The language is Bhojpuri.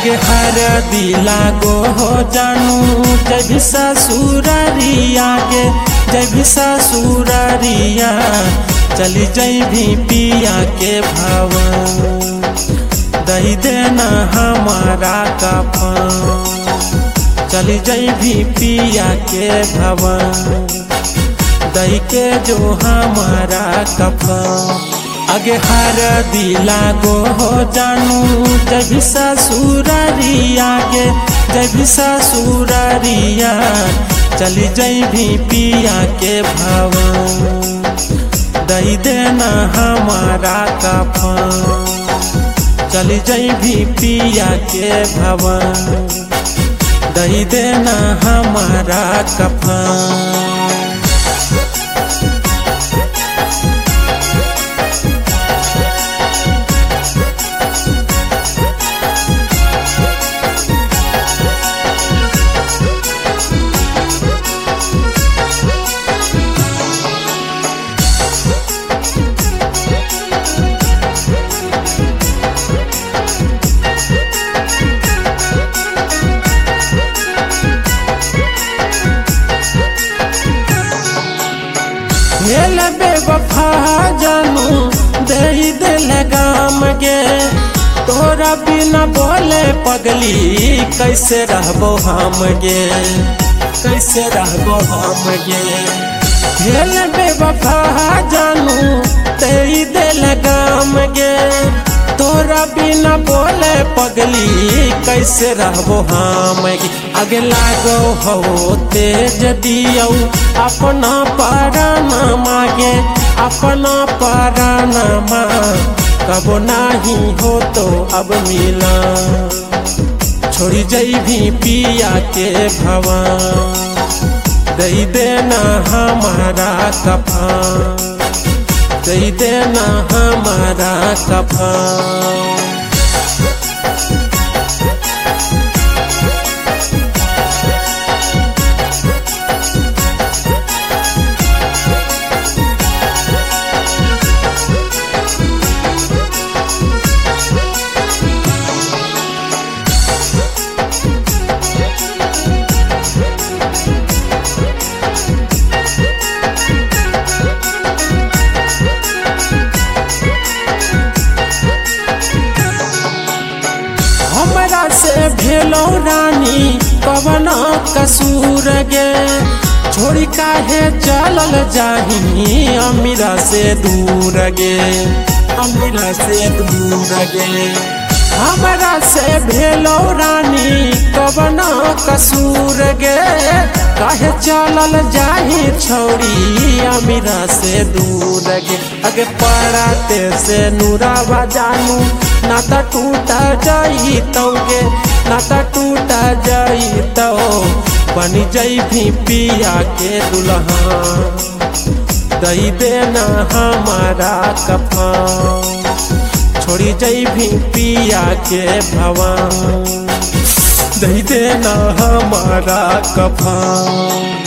आगे हरदी लागो हो जानू जब ससुरारिया के जब ससुरारिया चली जैभी पिया के भवन दही देना हमारा कफन चली जैभी पिया के भवन दही के जो हमारा कफन आगे हरदी लागो हो जानू जब ससुरारिया के जब ससुरारिया चली जैभी पिया के भवन दही देना हमारा कफन चली जैभी पिया के भवन दही देना हमारा कफन। बेवफा जानू दही दिल गाम गे तोरा बिना बोले पगली कैसे रहबो हम गे कैसे रहबो हम गे हेल बेवफा जानू दही दिल गाम गे तोरा बिना बोले पगली कैसे रहबो हम गे आगे लागो हो तेज दियो अपना पराना मागे अपना पराना माँ कबो नहीं हो तो अब मिला छोड़ी जैभी पिया के भवन दई देना हमारा कफन दई देना हमारा कफन। हमरा से भेलो रानी कवना कसूर गे छोड़ी काहे चलल जाही अमीरा से दूर गे अमीरा से दूर गे हमरा से भेलो रानी कवना कसूर गे काहे चलल जाही छोड़ी अमीरा से दूर गे अगे पड़ाते से नूरावा जानू नाता टूटा जाई तोगे नाता टूटा जाई तो बनी जैभी पिया के दुल्हन दही देना हमारा कफन छोड़ी जैभी पिया के भवन दही देना हमारा कफन।